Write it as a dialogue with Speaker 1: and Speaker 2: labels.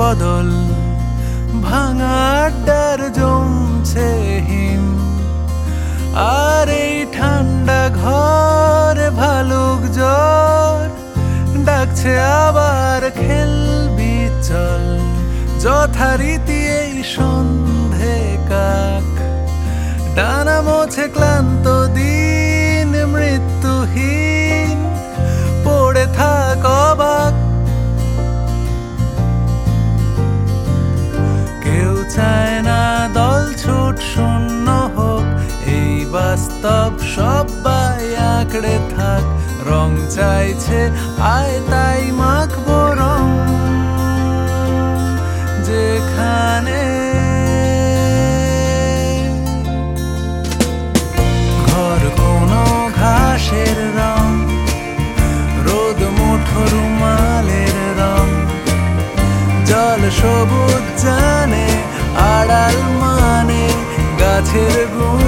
Speaker 1: বদল, ভাঙা আড্ডার জমছে হিম। আর এই ঠান্ডা ঘরে ভালুক জ্বর ডাকছে আবার খেলবি চল। যথারীতি এই সন্ধে কাক ডানা মোছে ক্লান্ত দিন, মৃত্যুহীন পড়ে থাক অবাক। কেউ চায় না দল ছুট শূন্য হোক, এই বাস্তব সবাই আঁকড়ে থাক। রং চাইছে আয় তাই মাখবো রং, যেখানে ঘর কোনো ঘাসের রং, রোদ মুঠো রুমালের রং। জল সবুজ জানে আড়াল মানে গাছের গুণ।